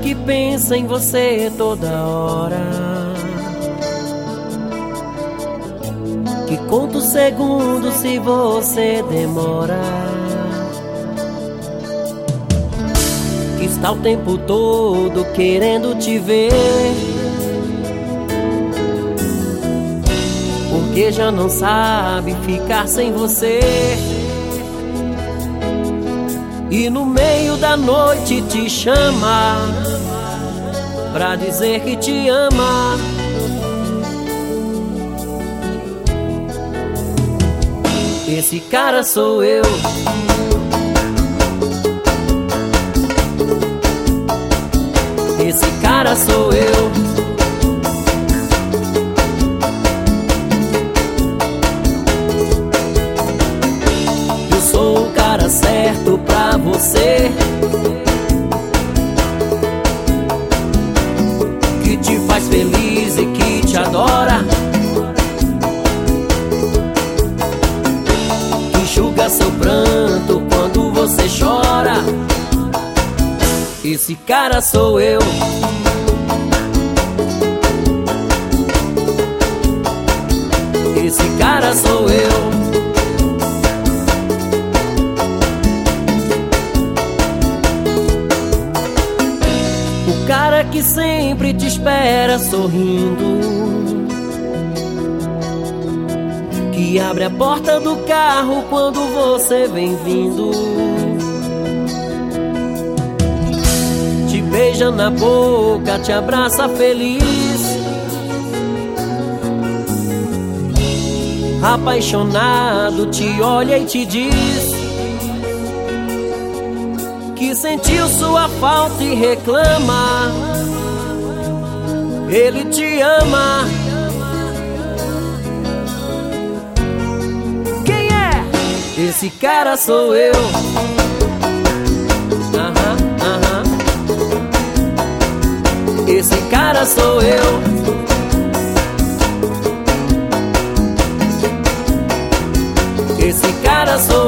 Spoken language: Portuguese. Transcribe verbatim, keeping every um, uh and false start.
que pensa em você toda hora, que conta os segundos se você demora, que está o tempo todo querendo te ver, porque já não sabe ficar sem você. E no meio da noite te chama pra dizer que te ama. Esse cara sou eu. Esse cara sou eu. Eu sou o cara certo pra você, que te faz feliz e que te adora, que enxuga seu pranto quando você chora. Esse cara sou eu. Esse cara sou eu. O cara que sempre te espera sorrindo, que abre a porta do carro quando você vem vindo, te beija na boca, te abraça feliz, apaixonado te olha e te diz que sentiu sua falta e reclama. Ele te ama. Quem é? Esse cara sou eu. Aham, aham. Esse cara sou eu. Esse cara sou eu.